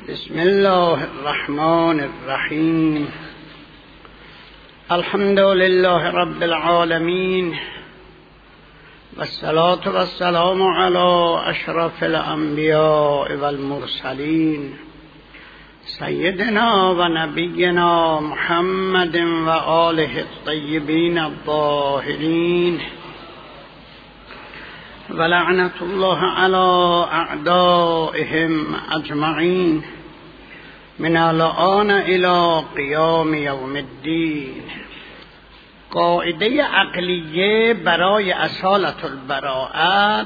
بسم الله الرحمن الرحیم. الحمد لله رب العالمین والصلاة والسلام علی اشرف الانبیاء والمرسلین سیدنا و نبینا محمد و آله الطیبین الطاهرین و لعنت الله علی اعدائهم اجمعین من الآن الی قیام یوم الدین. قاعده عقلیه برای اصالت البراءت: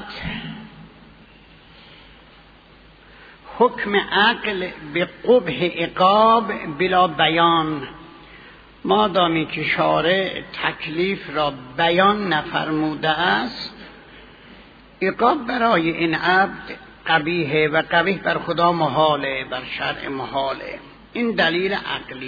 حکم عقل به قبح عقاب بلا بیان، مادامی که شارع تکلیف را بیان نفرموده است، عقاب برای این عبد قبیحه و قبیح بر خدا محاله، بر شرع محاله. این دلیل عقلیه.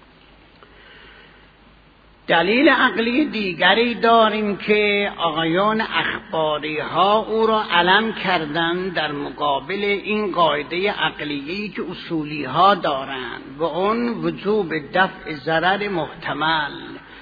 دلیل عقلی دیگری داریم که آقایان اخباری ها او را علم کردن در مقابل این قاعده عقلیه‌ای که اصولی ها دارند و اون وجوب دفع ضرر محتمل.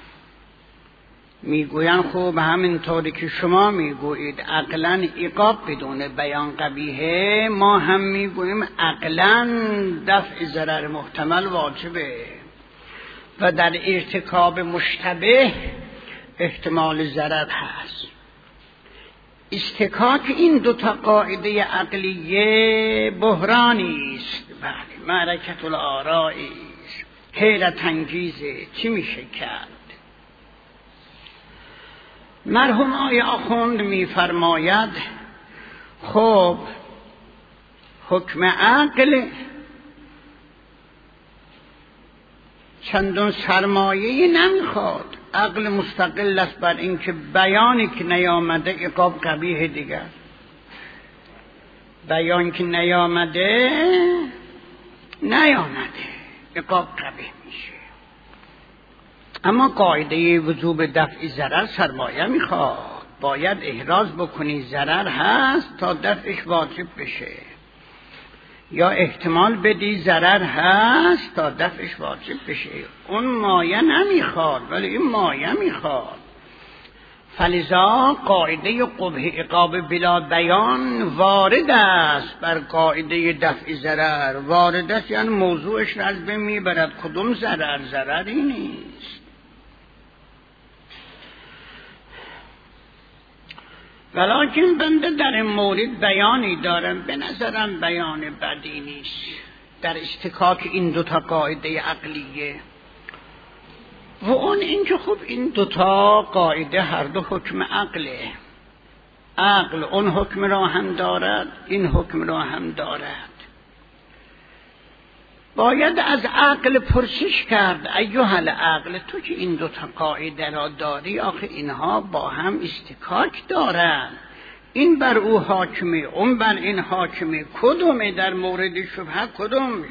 میگوین خوب همینطوری که شما میگویید عقلاً عقاب بدون بیان قبیحه، ما هم میگوییم عقلاً دفع ضرر محتمل واجبه و در ارتکاب مشتبه احتمال ضرر هست. استکاک این دوتا قاعده عقلیه بحرانی است، بله، معرکت الآرائی است، حیرت انگیزه. چی میشه کرد؟ مرحوم آقای آخوند میفرماید خب حکم عقل چندان سرمایه‌ای نمیخواد. عقل مستقل است بر اینکه بیانی که نیامده عقاب قبیح دیگر، بیان که نیامده عقاب قبیح میشه. اما قاعده وجوب دفع ضرر سرمایه میخواد، باید احراز بکنی ضرر هست تا دفعش واجب بشه، یا احتمال بدی ضرر هست تا دفعش واجب بشه. اون مایه نمیخواد ولی این مایه میخواد. فلذا قاعده قبح عقاب بلا بیان وارد است بر قاعده دفع ضرر. وارد است یعنی موضوعش را از بین میبرد. کدوم ضرر؟ ضرری نیست. ولیکن بنده در این مورد بیانی دارم، به نظرم بیان بدی نیست در استکاک این دوتا قاعده عقلیه. و اون اینکه خب این دوتا قاعده هر دو حکم عقله. عقل اون حکم را هم دارد، این حکم را هم دارد. باید از عقل پرسش کرد ایها العقل، تو که این دوتا قاعده را داری، آخه اینها با هم استکاک دارن، این بر او حاکمه، اون بر این حاکمه، کدومه در مورد شبهه کدومه؟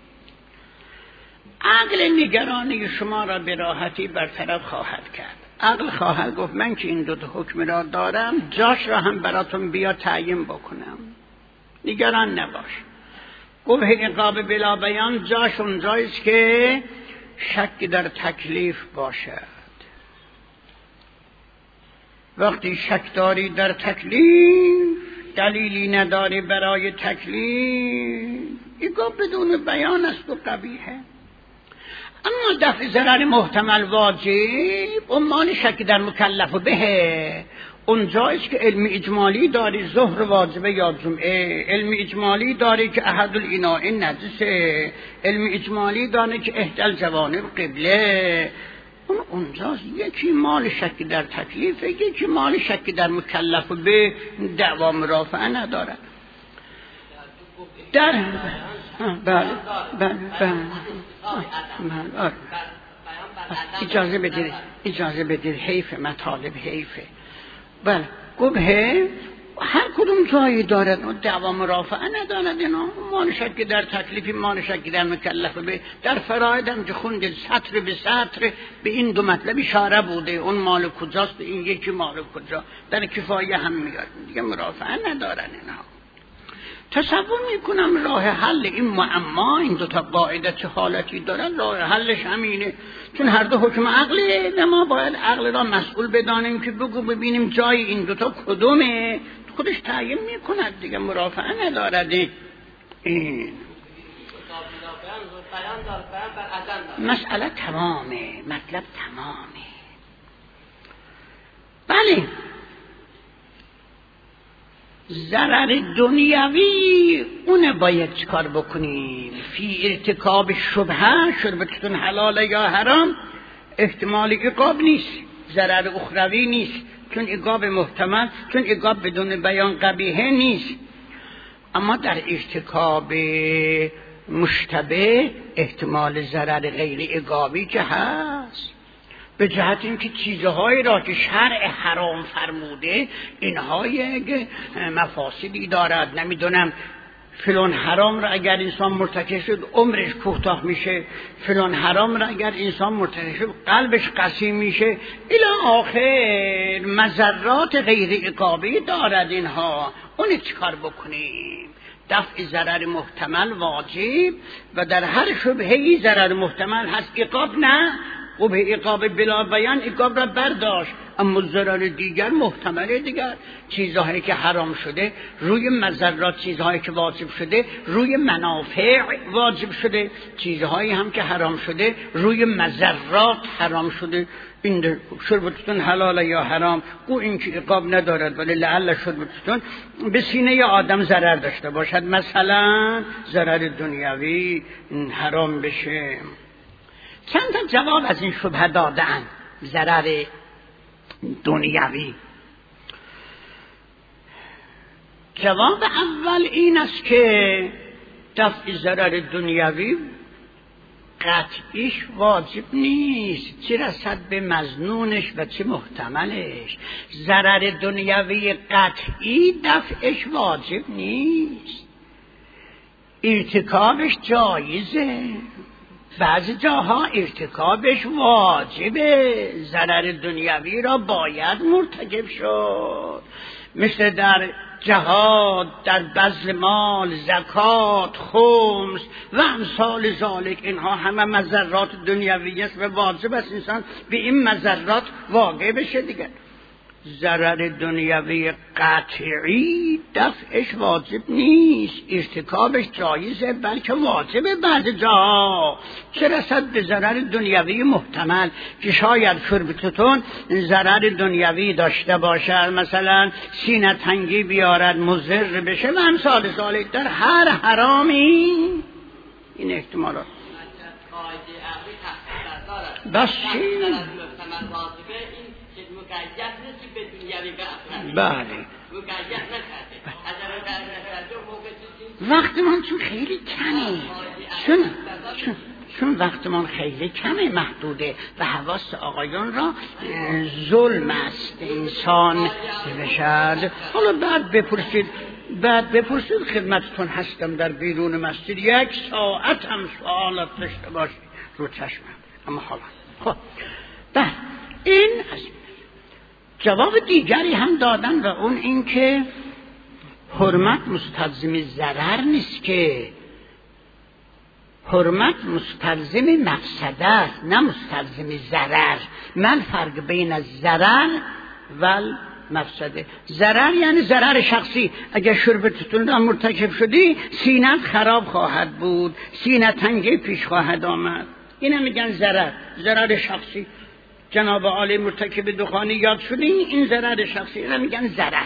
عقل نگرانی شما را به راحتی برطرف خواهد کرد. عقل خواهد گفت من که این دوتا حکم را دارم، جاش را هم براتون بیا تعیین بکنم، نگران نباش. قبح عقاب بلا بیان جاش اونجاییست که شک در تکلیف باشد. وقتی شک داری در تکلیف، دلیلی نداری برای تکلیف، عقاب بدون بیان است و قبیحه. اما دفع ضرر محتمل واجب، اون مال شک در مکلف به. اون جاییست که علم اجمالی داری ظهر واجبه یا جمعه، علم اجمالی داری که احد الاناء نجسه، علم اجمالی داری که احدى الجوانب قبله. اونجاست یکی مال شک در تکلیفه، یکی مال شک در مکلف به، دعوا مرافعه نداره. در اجازه بدید حیف مطالب حیفه. بله، قبحه هر کدوم جایی دارد و دعوا مرافعه ندارد. اینا مال شک در تکلیفی، مال شک در مکلف به. در فرائد هم که خوندید سطر به سطر به این دو مطلب اشاره بوده، اون مال کجاست، این یکی مال کجا. در کفایه هم میاد دیگه، مرافعه ندارن اینا. تصور میکنم راه حل این معما، این دوتا قاعده چه حالتی دارن، راه حلش همینه. چون هر دو حکم عقله، ما باید عقل را مسئول بدانیم که بگو ببینیم جای این دوتا کدومه، خودش تعیین میکند دیگه، مرافعه ندارد. این مسئله تمامه، مطلب تمامه. بله، ضرر دنیوی اونه باید چکار بکنیم. فی ارتکاب شبهه، شربتتون حلاله یا حرام، احتمال عقاب نیست، ضرر اخروی نیست، چون عقاب محتمل، چون عقاب بدون بیان قبیحه نیست. اما در ارتکاب مشتبه احتمال ضرر غیر عقابی که هست، به جهت اینکه چیزهایی را که شرع حرام فرموده اینها یک مفاسدی دارد. نمیدونم فلان حرام را اگر انسان مرتکب شد عمرش کوتاه میشه، فلان حرام را اگر انسان مرتکب شد قلبش قسی میشه، الی آخر مضرات غیر عقابی دارد. اینها اون چیکار بکنیم؟ دفع ضرر محتمل واجب و در هر شبهه‌ای ضرر محتمل هست، عقاب نه. و به عقاب بلا بیان عقاب را برداشت، اما ضرر دیگر محتمله. دیگر چیزهایی که حرام شده روی مضرات، چیزهایی که واجب شده روی منافع واجب شده، چیزهایی هم که حرام شده روی مضرات حرام شده. این شربتتون حلال یا حرام، او این که عقاب ندارد، ولی لعل شربتتون به سینه آدم ضرر داشته باشد، مثلا ضرر دنیوی حرام بشه. چند تا جواب از این شبهه دادن. ضرر دنیوی، جواب اول این است که دفع ضرر دنیوی قطعیش واجب نیست، چه رسد به مظنونش و چه محتملش. ضرر دنیوی قطعی دفعش واجب نیست، ارتکابش جایزه، بعضی جاها ارتکابش واجبه. ضرر دنیوی را باید مرتکب شد، مثل در جهاد، در بذل مال، زکات، خمس و امثال ذالک. اینها همه مضرات دنیوی است و واجب است انسان به این مضرات واقع بشه دیگه. ضرر دنیوی قطعی دفعش واجب نیست، ارتکابش جایزه بلکه واجبه بعض جا. چه رسد به ضرر دنیوی محتمل که شاید شربتتون ضرر دنیوی داشته باشد، مثلا سینه تنگی بیارد، مضر بشه و امثال ذالک. در هر حرامی این احتمالات بس بله. وقتمان چون خیلی کمه، چون وقتمان خیلی کمه، محدوده و حواس آقایان را ظلم است انسان بشد. حالا بعد بپرسید خدمتتون هستم در بیرون مسجد، 1 ساعت هم سوالات داشته باشید رو چشمم. اما حالا خب بعد این از جواب دیگری هم دادن و اون این که حرمت مستلزم ضرر نیست، که حرمت مستلزم مفسده است نه مستلزم ضرر. من فرق بین الضرر و مفسده. ضرر یعنی ضرر شخصی، اگر شربتتون را مرتکب شدی سینت خراب خواهد بود، سینه تنگی پیش خواهد آمد، اینو میگن ضرر، ضرر شخصی. جناب عالی مرتکب دخانی یاد شدین، این ضرر شخصی، اینو میگن ضرر.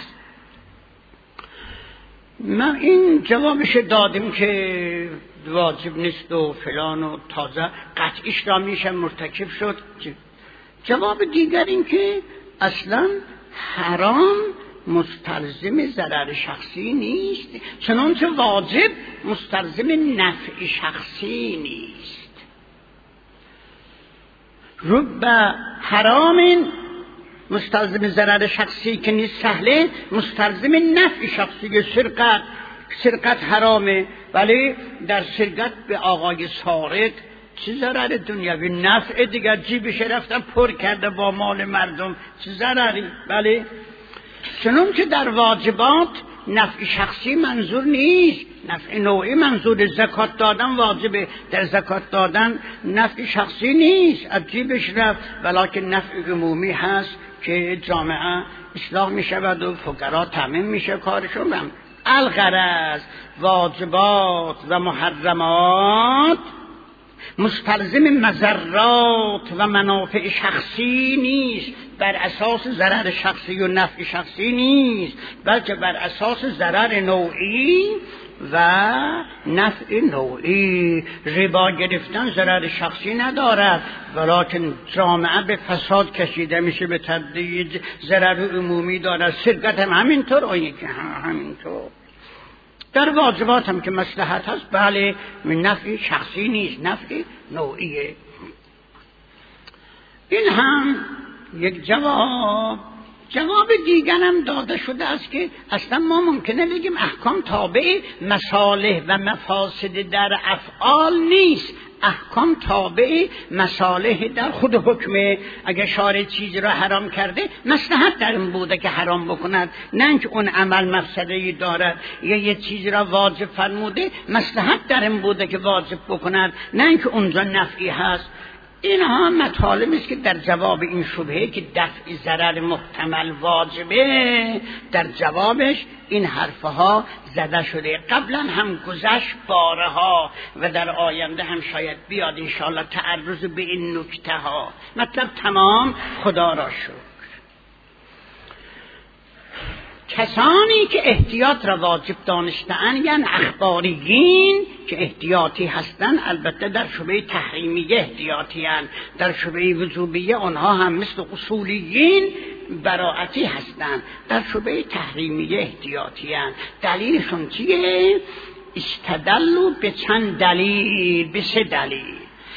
ما این جوابش دادیم که واجب نیست و فلان و تازه قطعیش را میشه مرتکب شد. جواب دیگر این که اصلا حرام مستلزم ضرر شخصی نیست، چنانچه واجب مستلزم نفع شخصی نیست. رب حرام مستلزم ضرر شخصی که نیست سهله، مستلزم نفع شخصی. سرقت حرامه، ولی در سرقت به آقای سارق چه ضرر دنیوی؟ نفع دیگر، جیبش رفتن پر کرده با مال مردم، چه ضرری؟ بله چنون که در واجبات نفع شخصی منظور نیست، نفع نوعی منظور. زکات دادن واجبه، در زکات دادن نفع شخصی نیست، از جیبش رفت، ولکن نفع عمومی هست که جامعه اصلاح می شود و فقرا تامین میشه کارشون. الغرض واجبات و محرمات مستلزم مضرات و منافع شخصی نیست، بر اساس ضرر شخصی و نفع شخصی نیست، بلکه بر اساس ضرر نوعی و نفع نوعی. ربا گرفتن ضرر شخصی ندارد، ولکن جامعه به فساد کشیده میشه، به تدریج ضرر عمومی دارد. سرقت هم همینطور، آیه که همینطور. در واجبات هم که مصلحت هست، بله، نفع شخصی نیست، نفع نوعیه. این هم یک جواب دیگر هم داده شده است که اصلا ما ممکنه بگیم احکام تابع مصالح و مفاسد در افعال نیست، احکام تابع مصالح در خود حکمه. اگر شارع چیزی را حرام کرده، مصلحت در این بوده که حرام بکند، نه اینکه اون عمل مفسده‌ای دارد. یا یه چیزی را واجب فرموده، مصلحت در این بوده که واجب بکند، نه اینکه اونجا نفعی هست. اینها مطالبی است که در جواب این شبهه که دفع ضرر محتمل واجبه، در جوابش این حرفها زده شده. قبلا هم گذشت بارها و در آینده هم شاید بیاد انشاءالله تعرض به این نکته ها. مطلب تمام، خدا را شکر. کسانی که احتیاط را واجب دانسته‌اند یعنی اخباریین که احتیاطی هستند، البته در شبهه تحریمیه احتیاطی هستند، در شبهه وجوبیه آنها هم مثل اصولیین براعتی هستند، در شبهه تحریمیه احتیاطی هستند. دلیلشون چیه؟ استدلوا به چند دلیل، به 3 دلیل.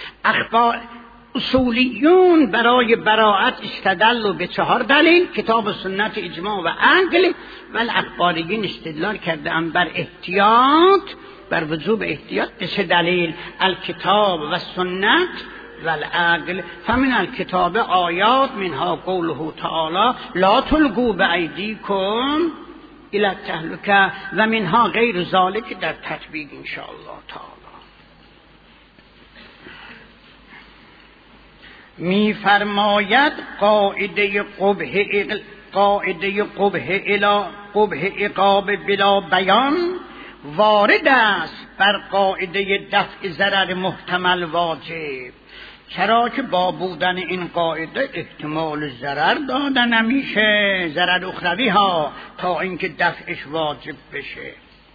اصولیون برای براعت استدلوا به 4 دلیل، کتاب و سنت، اجماع و عقل. ولی اخباریین استدلال کردند بر احتیاط، بر وجوب احتیاط به 3 دلیل: الکتاب و سنت و العقل. فمن الکتاب آیات منها قوله تعالی لا تلقوا بأیدیکم الی التهلکه و منها غیر ذلک در تطبیق ان شاء الله تعالی. می فرماید قاعده قبح عقاب بلا بیان وارد است بر قاعده دفع ضرر محتمل واجب، چرا که با بودن این قاعده احتمال ضرر داده نمیشه، ضرر اخروی ها، تا اینکه دفعش واجب بشه.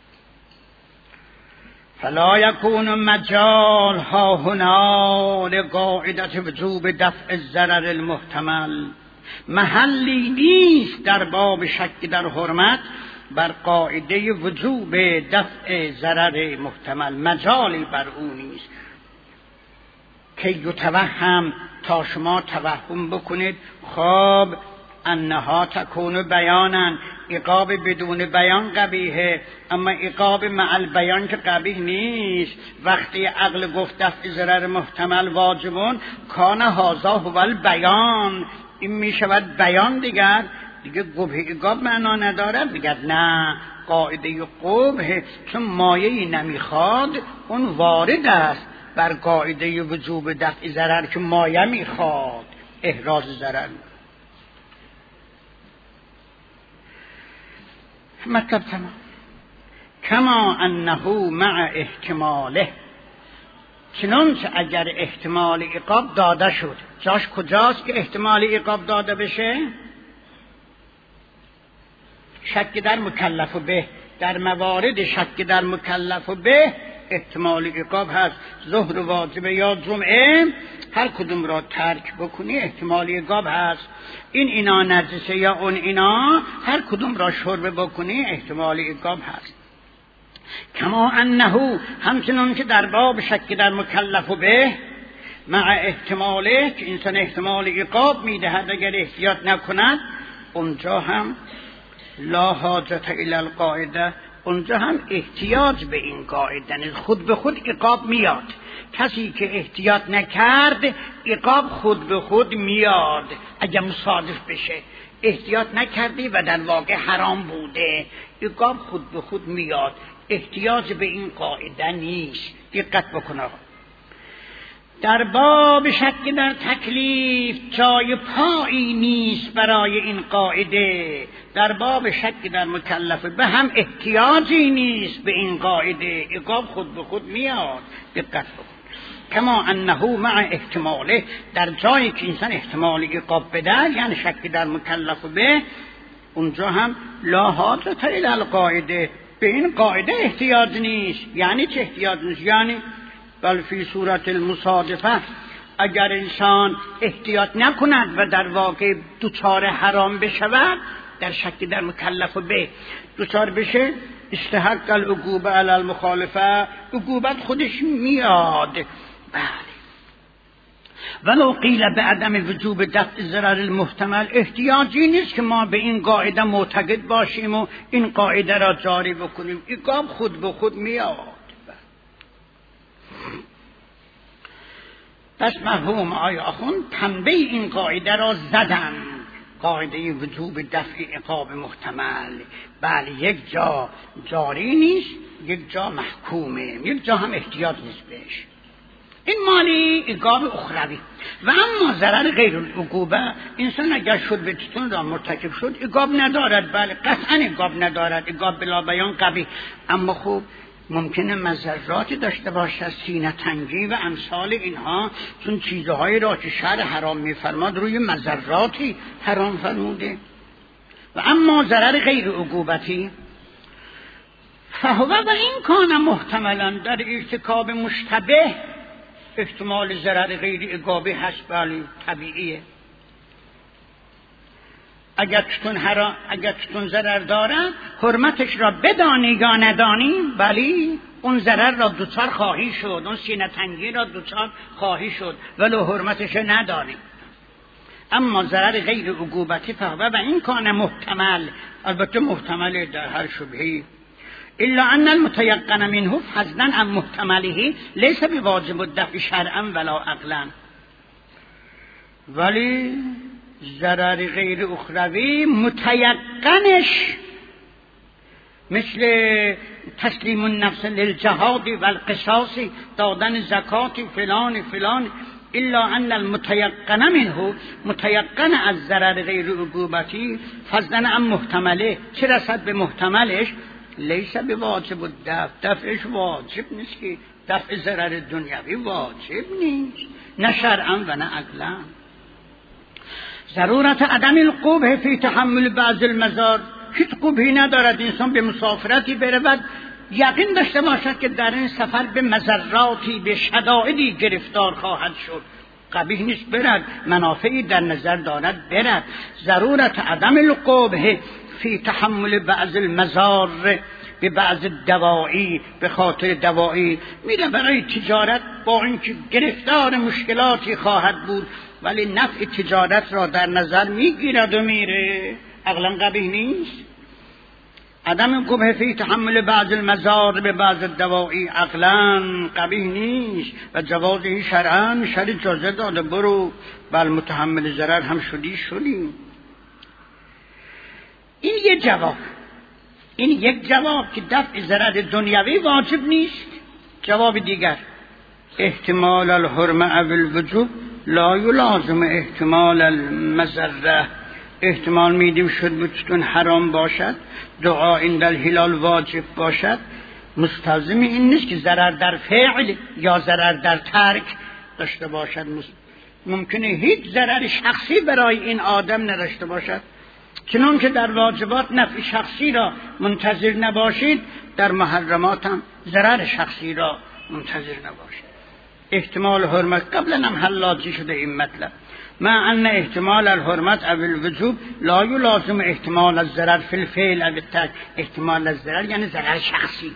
فلا یکون مجال ها هنا لقاعده وجوب دفع الضرر المحتمل، محلی نیست در باب شک در حرمت بر قاعده وجوب دفع ضرر محتمل، مجالی بر او نیست. که یتوهم، تا شما توهم بکنید، خب انها تکون بیانن، عقاب بدون بیان قبیحه، اما عقاب مع البیان که قبیح نیست. وقتی عقل گفت دفع ضرر محتمل واجبون، کان هذا هو البیان، این می شود بیان. دیگر قبح عقاب معنا ندارد. دیگر نه، قاعده قبح چون مایه‌ای نمیخواد، اون وارد است بر قاعده وجوب دفع ضرر که مایه میخواد، احراز ضرر. مطلب تمام. کما انه مع احتماله، چنانچه اگر احتمال عقاب داده شد، جاش کجاست که احتمال عقاب داده بشه؟ شک در مکلف به، در موارد شک در مکلف به احتمال عقاب هست. ظهر واجبه یا جمعه، هر کدوم را ترک بکنی احتمال عقاب هست. اینا نجسه یا اون اینا، هر کدوم را شرب بکنی احتمال عقاب هست. کما انه، همچنان که در باب شک در مکلف به مع احتماله که انسان احتمال عقاب میدهد اگر احتیاط نکند، اونجا هم لا حاجت الی القاعده، اونجا هم احتیاج به این قاعده نیست، خود به خود عقاب میاد. کسی که احتیاط نکرد عقاب خود به خود میاد اگر مصادف بشه. احتیاط نکردی و در واقع حرام بوده، عقاب خود به خود میاد. احتیاج به این قاعده نیست. دقت بکن آقا. در باب شک در تکلیف جای پایی نیست برای این قاعده. در باب شک در مکلف به هم احتیاجی نیست به این قاعده. عقاب خود به خود میاد. دقت بکن. کما انه مع احتماله، در جایی که انسان احتمال عقاب بده، یعنی شک در مکلف به، اونجا هم لا حاجت الی القاعده، به این قاعده احتیاج نیست. یعنی چه احتیاج نیست؟ یعنی بل فی صورت المصادفه، اگر انسان احتیاط نکند و در واقع دوچار حرام بشود، در شک در مکلف به دوچار بشه، استحق العقوبه علی المخالفه، عقوبت خودش میاد. بله. ولو قیل به عدم وجوب دفع ضرر المحتمل، احتیاجی نیست که ما به این قاعده معتقد باشیم و این قاعده را جاری بکنیم. عقاب خود به خود میاد. پس مرحوم آقای آخوند پنبه این قاعده را زدن، قاعده وجوب دفع عقاب محتمل. بله، یک جا جاری نیست، یک جا محکومه، یک جا هم احتیاط نیست بهش. این مالی عقاب اخروی. و اما ضرر غیر العقوبه، انسان اگر شد به تون را مرتکب شد، عقاب ندارد. بله، قطعا عقاب ندارد، عقاب بلا بیان قبیح. اما خوب ممکنه مضراتی داشته باشد، سینه تنگی و امثال اینها، چون چیزهایی را که شرع حرام می‌فرماد روی مضراتی حرام فرموده. و اما ضرر غیر عقوبتی فهو و این کان محتملا، در ارتکاب مشتبه احتمال ضرر غیر عقابی هست. بله، طبیعیه. اگر چون ضرر دارد، حرمتش را بدانی یا ندانی، بلی اون ضرر را دوچار خواهی شد، اون سینه تنگی را دوچار خواهی شد ولو حرمتش ندانی. اما ضرر غیر عقوبتی فهو و این کان محتمل، البته محتمل در هر شبهی، الا ان المتيقن منه فضلا عن محتمله ليس بواجب الدفع شرعا ولا عقلا. ولی ضرر غیر اخروی متیقنش مثل تسلیم النفس للجهاد و القصاص، دادن زکات فلان فلان، الا ان المتيقن منه، متيقن از ضرر غیر عقوبتی فضلا عن محتمله، چه رسد به محتملش، لیس بواجب الدفع، دفعش واجب نیست که دفع ضرر دنیوی واجب نیست، نه شرعا و نه عقلا. ضرورت عدم القبح فی تحمل بعض المضار، هیچ قبحی ندارد انسان به مسافرتی برود یقین داشته باشد که در این سفر به مضراتی، به شدائدی گرفتار خواهد شد. قبیح نیست برد، منافعی در نظر دارد برد. ضرورت عدم القبح فی تحمل بعض المضار، به بعض دوایی، به خاطر دوایی میره برای تجارت، با اینکه گرفتار مشکلاتی خواهد بود ولی نفع تجارت را در نظر میگیرد و میره. عقلا قبیح نیست. عدم قبح فی تحمل بعض المضار به بعض دوایی عقلا قبیح نیست و جوازی شرعا، شرع اجازه داده برو، بل متحمل ضرر هم شدی. این یک جواب که دفع ضرر دنیوی واجب نیست. جواب دیگر، احتمال الحرمه او الوجوب لا یلازم احتمال المضره. احتمال میدیم شد بچون حرام باشد، دعا عند الهلال واجب باشد، مستلزم این نیست که ضرر در فعل یا ضرر در ترک داشته باشد. ممکنه هیچ ضرر شخصی برای این آدم نداشته باشد. چنان که در واجبات نفع شخصی را منتظر نباشید، در محرمات هم ضرر شخصی را منتظر نباشید. احتمال حرمت قبلا هم حلاجی شده این مطلب، مع ان احتمال الحرمت او الوجوب لا یلازم احتمال الضرر فی الفعل او الترک. احتمال الضرر یعنی ضرر شخصی.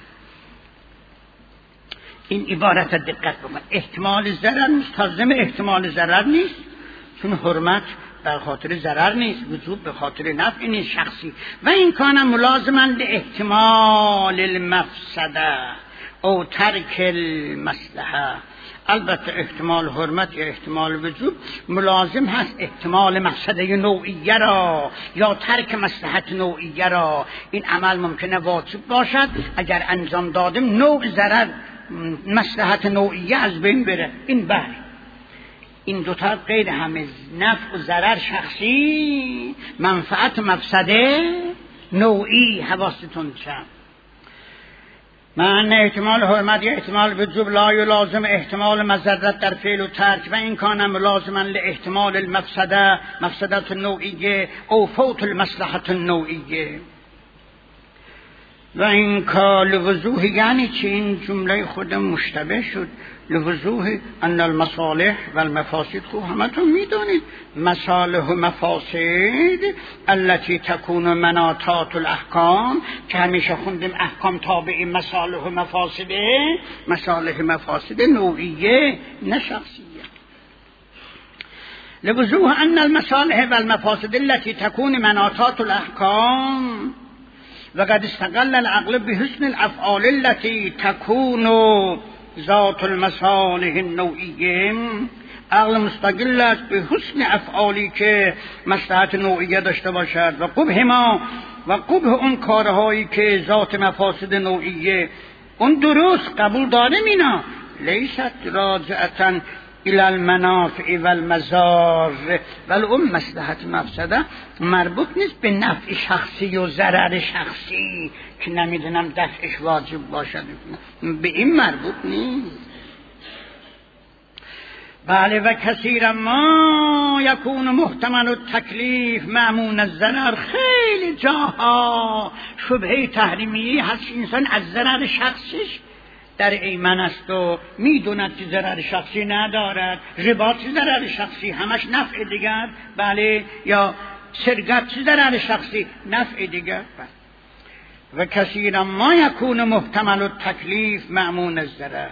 این عبارت دقت بکن، احتمال ضرر مستلزم احتمال ضرر نیست، چون حرمت به خاطر ضرر نیست، وجوب به خاطر نفع نیست شخصی. و این کان ملازما لاحتمال المفسده، او ترک المصلحه. البته احتمال حرمت یا احتمال وجوب ملازم هست احتمال مفسده نوعیه را یا ترک مصلحت نوعیه را. این عمل ممکنه واجب باشد اگر انجام دادیم نوع ضرر مصلحت نوعیه از بین بره. این بله، این دوتا غیر همه، نفع و ضرر شخصی، منفعت مفسده نوعی. حواستون شد معنی احتمال حرمت یا احتمال وجوب لا یلازم احتمال مضرت در فعل و ترک و این کان ملازما لاحتمال المفسده مفسدت النوعیه او فوت المصلحت النوعیه. و این کار لوضوح یعنی چی؟ این جمله خود مشتبه شد. لوضوح ان المصالح و المفاسد، خوب همتون میدونید مصالح و مفاسد التي تكون مناطات الاحکام، که همیشه خوندیم احکام تابع مصالح و مفاسده، مصالح مفاسد نوعیه نه شخصیه. لوضوح ان المصالح و المفاسد التي تكون مناطات الاحکام وقد استقل العقل بحسن الافعال التي تكون ذات المصالح النوعیه. عقل مستقل است به حسن افعالی که مصلحت نوعیه داشته باشد و قبح ما و قبح اون کارهایی که ذات مفاسد نوعیه اون درست قبول داریم. اینا لیست راجعتا الى المنافع و المضار، ولی اون مصلحت مفسده مربوط نیست به نفع شخصی و ضرر شخصی که نمیدونم دفعش واجب باشد، به این مربوط نیست. بله و کثیرا ما یکون محتمل التکلیف مأمون الضرر. خیلی جاها شبهه تحریمیه هست، انسان از ضرر شخصیش در ایمن است و میدوند که ضرر شخصی ندارد. ربا چه ضرر شخصی؟ همش نفع دیگر. بله، یا سرقت چه ضرر شخصی؟ نفع دیگر. بله. و کثیرا ما یکون محتمل التکلیف مأمون الضرر.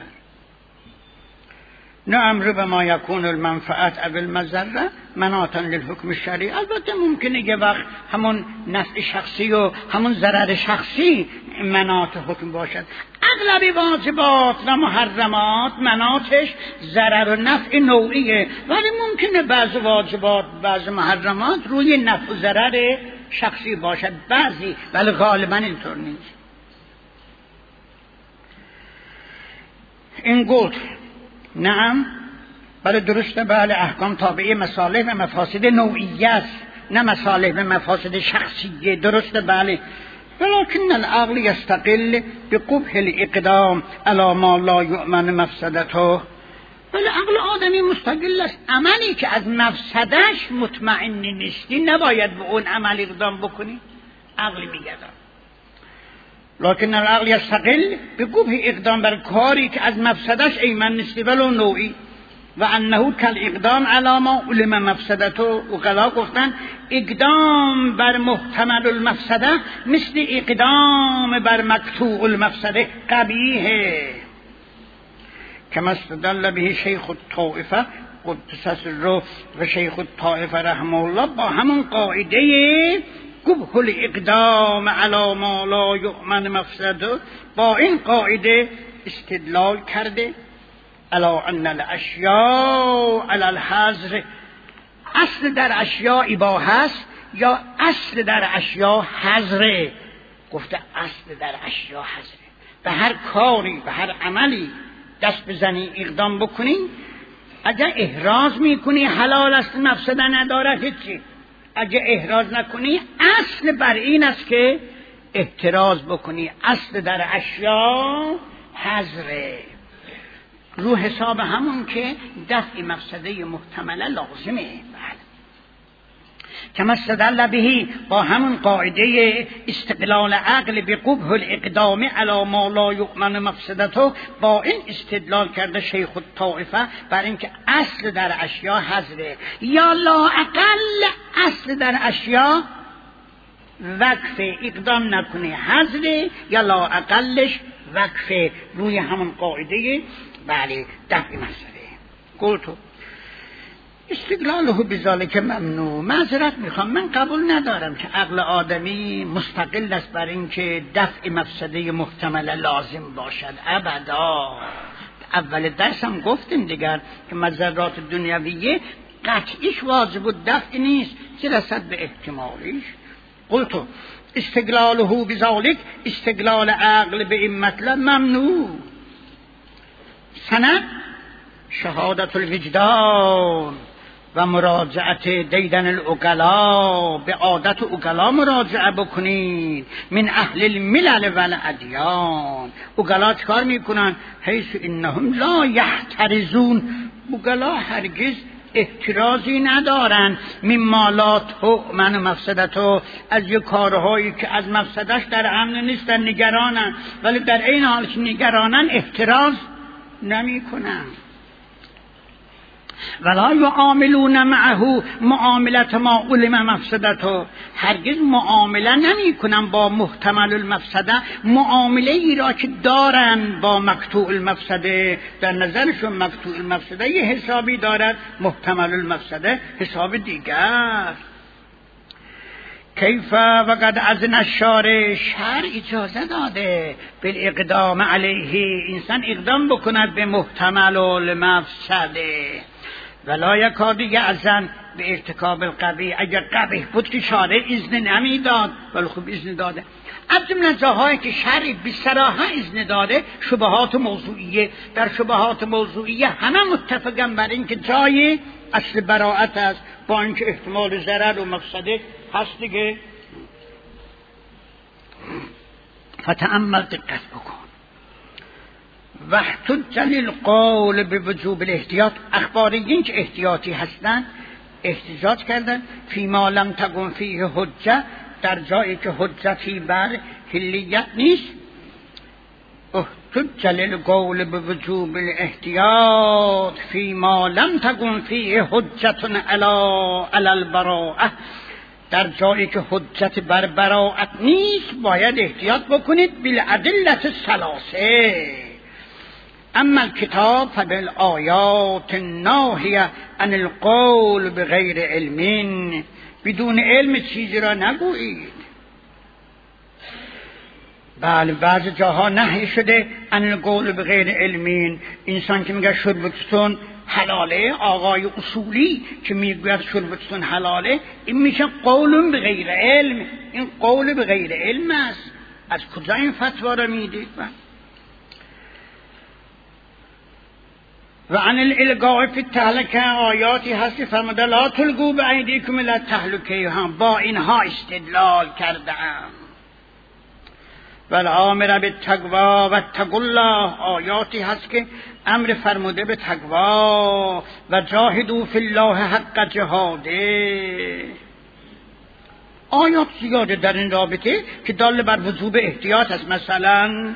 نعم ربما یکون المنفعت او المضره مناطا للحکم الشرعی. البته ممکنه یه وقت همون نفع شخصی و همون ضرر شخصی مناط حکم باشد. اغلب واجبات و محرمات مناطش ضرر و نفع نوعیه، ولی ممکنه بعض واجبات بعض محرمات روی نفع و ضرر شخصی باشد بعضی، ولی غالبا اینطور نیست. این گفت نعم بله درسته، بله احکام تابعی مصالح و مفاسد نوعیه است نه مصالح و مفاسد شخصیه. درسته بله، ولكن العقل يستقل بقبح الاقدام على ما لا يؤمن مفسدته. ولی عقل آدمی مستقل است. عملی که از مفسدش مطمئن نیستی نباید به اون عمل اقدام بکنی. عقل میگه لكن العقل يستقل بقبح اقدام بر کاری که از مفسدش ایمن نیستی ولو نوعی و انه کالاقدام علی ما علم مفسدته. وقلا گفتن اقدام بر محتمل المفسده مثل اقدام بر مقطوع المفسده قبیحه. کما استدل به شیخ الطائفه قدس سره و شیخ الطائفه رحمه الله با همون قاعده قبح الاقدام علی ما لا یؤمن مفسده، با این قاعده استدلال کرده الا ان الاشیاء علی الحظر. اصل در اشیاء اباحه است یا اصل در اشیاء حظره؟ گفته اصل در اشیاء حظره. به هر کاری به هر عملی دست بزنی اقدام بکنی، اگر احراز میکنی حلال است مفسده نداره هیچی. اگر احراز نکنی اصل بر این است که احتراز بکنی. اصل در اشیاء حظره، رو حساب همون که دفع مفسده محتمله لازمه. کما استدل به با همون قاعده استقلال عقل به قبح الاقدام علی ما لا یؤمن مفسدته، با این استدلال کرده شیخ الطائفه بر اینکه اصل در اشیاء حظره، یا لا اقل اصل در اشیاء وقف اقدام نکنه حظره، یا لا اقلش وقف روی همون قاعده بله دفع مفسده. گلتو استقلاله بذالک ممنوع. معذرت میخوام، من قبول ندارم که عقل آدمی مستقل است بر این که دفع مفسده محتمل لازم باشد. ابدا. اول درس هم گفتیم دیگر که مضرات دنیویه قطعیش واجب و دفع نیست که رسد به احتمالیش. قلتو استقلاله بذالک، استقلال عقل به این مطلب ممنوع. سند شهادت الوجدان و مراجعت دیدن العقلا، به عادت عقلا مراجعه بکنید. من اهل الملل و الادیان. عقلا چکار میکنن؟ حیث انهم لا یحترزون. عقلا هرگز احترازی ندارن مما لا تؤمن مفسدتو، از یک کارهایی که از مفسدش در امن نیستن نگرانن، ولی در این حال که نگرانن احتراز نمی کنن. ولا یعاملون معه معاملت ما علم مفسدته، هرگز معامله نمی کنن با محتمل المفسده معامله ای را که دارن با مقطوع المفسده. در نظرشون مقطوع المفسده یه حسابی دارد، محتمل المفسده حساب دیگر. کیف وقد اذن الشارع، شرع اجازه داده بالاقدام علیه، انسان اقدام بکند به محتمل المفسده. ولا یکاد یأذن به ارتکاب القبیح، اگر قبیح بود که شارع اذن نمیداد، ولی خوب اذن داده. از جمله جاهایی که شرع بصراحه اذن داده شبهات موضوعیه. در شبهات موضوعیه همه متفقن بر این که جای اصل براءت است، با اینکه احتمال ضرر و مفسده هست دیگه. فتأمل، دقت بکن. واحتج للقول بوجوب الاحتیاط، اخباریین که احتیاطی هستند احتجاج کردن فیما لم تقم فیه حجه، در جایی که حجتی بر حلیت نیست. احتج للقول بوجوب الاحتیاط فیما لم تقم فیه حجت علی البراءه، در جایی که حجت بر براءت نیست باید احتیاط بکنید بالادله الثلاثه. اما الکتاب فبالآیات الناهیه عن القول بغیر علم، بدون علم چیزی را نگویید. بله بعض جاها نهی شده عن القول بغیر علم. انسان که میگه شربتون حلاله، آقای اصولی که میگوید شربتون حلاله، این میشه قول بغیر علم. این قول بغیر علم است. از کجا این فتوا را میدید؟ و عن الالقاء فی التهلکه، آیاتی هستی فرموده لا تلقوا بایدیکم الی التهلکه، هم با اینها استدلال کردم. و الامر بالتقوا و اتقوا الله، آیاتی هست که امر فرموده به تقوا و جاهدوا فی الله حق جهاده. آیات زیاده در این رابطه که دال بر وجوب احتیاط است. مثلا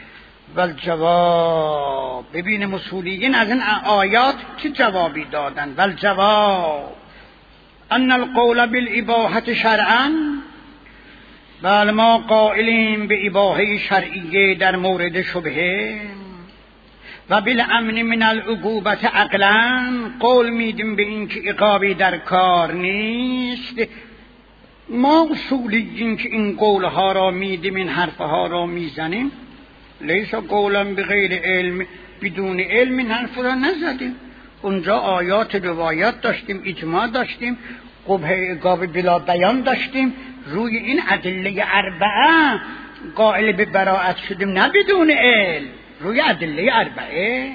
والجواب، ببین اصولیین از این آیات چه جوابی دادن. والجواب ان القول بالاباحه شرعا، بل ما قائلیم به اباحه شرعیه در مورد شبهه. و بالامن من العقوبه عقلا، قول میدیم به این که عقابی در کار نیست. ما اصولیین که این قولها را میدیم، این حرفها را میزنیم، لیس قولا بغیر علم، بدون علم این حرف را نزدیم. اونجا آیات روایات داشتیم، اجماع داشتیم، قبح عقاب بلا بیان داشتیم. روی این ادله اربعه قائل به براءت شدیم، نه بدون علم، روی ادله اربعه.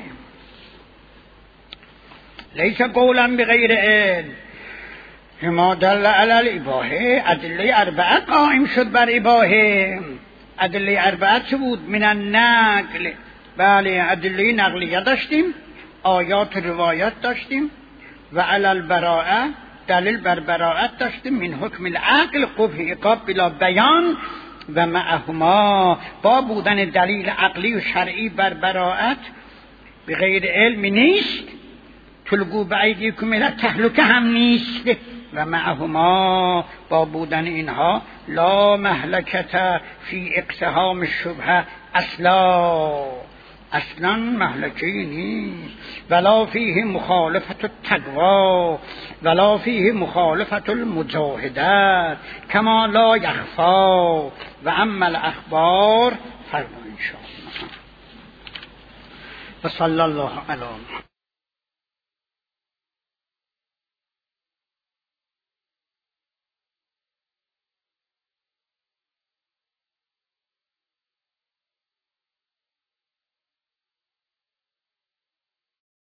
لیس قولا بغیر علم ما دل علی الاباحه، ادله اربعه قائم شد بر اباحه. ادله اربعه چه بود؟ من النقل، بله ادله نقلیه داشتیم، آیات روایات داشتیم. و علی البراءه، دلیل بر براءت داشتیم. من حکم العقل قبح عقاب بلا بیان و معهما، با بودن دلیل عقلی و شرعی بر براءت به غیر علم نیست. تلقوا بایدیکم الی التهلکه هم نیست. و معهما، با بودن اینها لا مهلکت فی اقتحام الشبهه اصلا، اصلا محلکی نیست. ولا فیه مخالفت التقوا ولا فیه مخالفت المجاهدت کما لا یخفا و اما الاخبار فرما ان شاء الله. و صلی الله علی محمد.